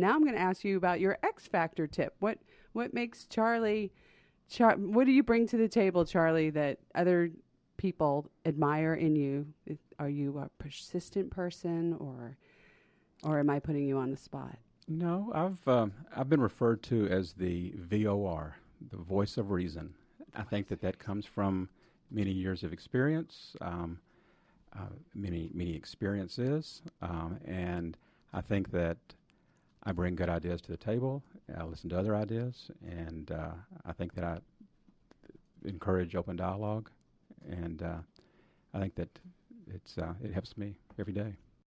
now I'm going to ask you about your X Factor tip. What makes what do you bring to the table, Charlie, that other people admire in you? Are you a persistent person, or am I putting you on the spot? No, I've been referred to as the VOR, the voice of reason. I think that comes from many years of experience, many experiences, and I think that I bring good ideas to the table. I listen to other ideas, and I think that I encourage open dialogue, and I think that it helps me every day.